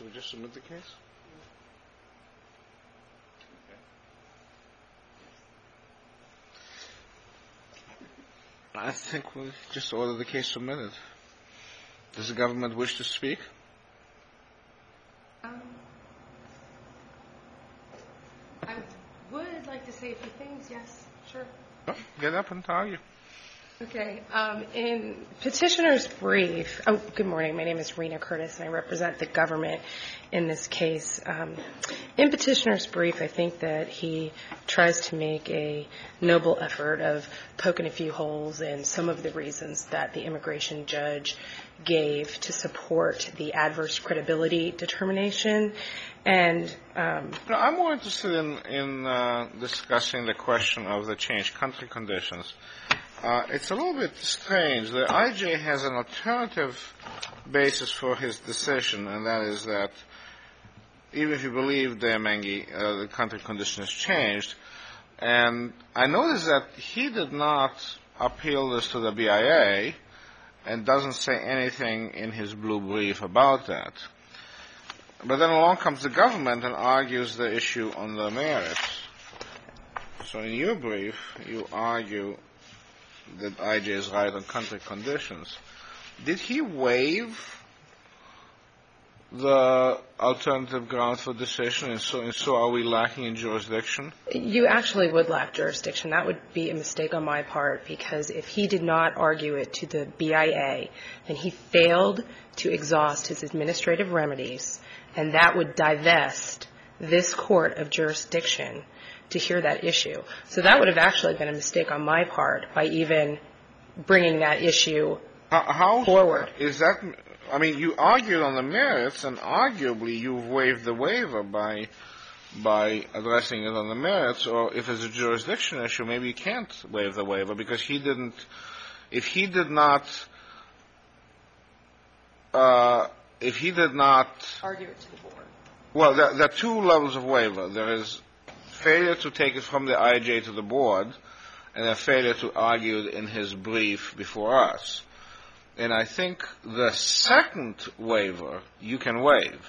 So we just submit the case? I think we'll just order the case submitted. Does the government wish to speak? I would like to say a few things, yes, sure. Oh, get up and argue. Okay. In Petitioner's brief, good morning. My name is Rena Curtis, and I represent the government in this case. In Petitioner's brief, I think that he tries to make a noble effort of poking a few holes in some of the reasons that the immigration judge gave to support the adverse credibility determination. And I'm more interested in discussing the question of the changed country conditions. It's a little bit strange. The IJ has an alternative basis for his decision, and that is that even if you believe the country conditions changed, and I noticed that he did not appeal this to the BIA and doesn't say anything in his blue brief about that. But then along comes the government and argues the issue on the merits. So in your brief, you argue that IJ is right on country conditions. Did he waive the alternative ground for decision, and so are we lacking in jurisdiction? You actually would lack jurisdiction. That would be a mistake on my part, because if he did not argue it to the BIA, then he failed to exhaust his administrative remedies, and that would divest this court of jurisdiction to hear that issue. So that would have actually been a mistake on my part by even bringing that issue forward. Is that, I mean, you argued on the merits, and arguably you've waived the waiver by addressing it on the merits, or if it's a jurisdiction issue, maybe you can't waive the waiver because he didn't, if he did not Argue it to the board. Well, there are two levels of waiver. There is failure to take it from the IJ to the board, and a failure to argue it in his brief before us. And I think the second waiver you can waive.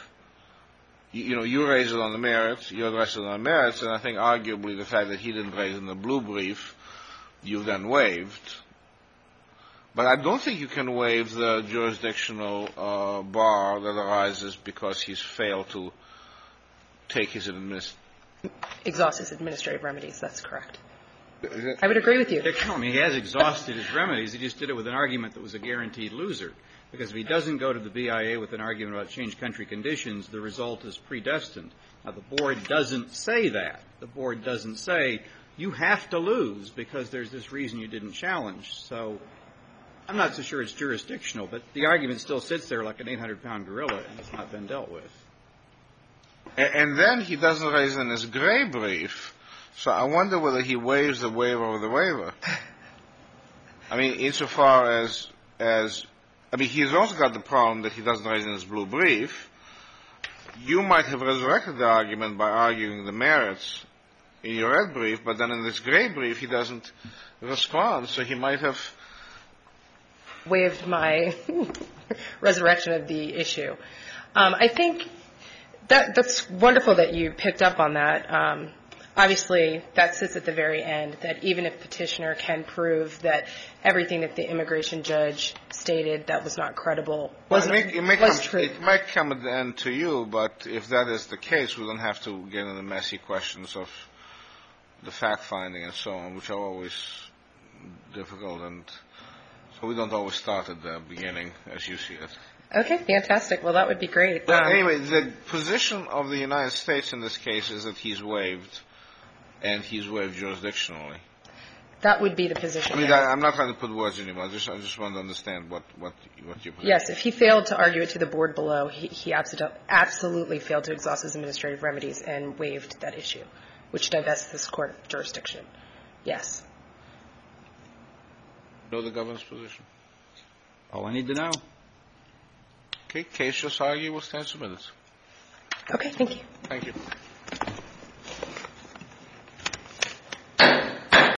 You raise it on the merits, you address it on the merits, and I think arguably the fact that he didn't raise it in the blue brief, you then waived. But I don't think you can waive the jurisdictional bar that arises because he's failed to take his Exhaust his administrative remedies. That's correct. I would agree with you. He has exhausted his remedies. He just did it with an argument that was a guaranteed loser. Because if he doesn't go to the BIA with an argument about changed country conditions, the result is predestined. Now, the board doesn't say that. The board doesn't say, you have to lose because there's this reason you didn't challenge. So I'm not so sure it's jurisdictional, but the argument still sits there like an 800-pound gorilla, and it's not been dealt with. And then he doesn't raise it in his gray brief. So I wonder whether he waives the waiver of the waiver. I mean, insofar as he's also got the problem that he doesn't raise in his blue brief. You might have resurrected the argument by arguing the merits in your red brief, but then in this gray brief he doesn't respond, so he might have waived my resurrection of the issue. I think that's wonderful that you picked up on that. Obviously, that sits at the very end, that even if petitioner can prove that everything that the immigration judge stated that was not credible was true. It might come at the end to you, but if that is the case, we don't have to get into the messy questions of the fact-finding and so on, which are always difficult, and so we don't always start at the beginning, as you see it. Okay, fantastic. Well, that would be great. But anyway, the position of the United States in this case is that he's waived, and he's waived jurisdictionally. That would be the position. I mean, I'm not trying to put words in your mouth. I just want to understand what your position is. Yes, if he failed to argue it to the board below, he absolutely failed to exhaust his administrative remedies and waived that issue, which divests this court of jurisdiction. Yes. Know the government's position? All I need to know. Okay, case just argued. We'll stand submitted. Okay, thank you. Thank you.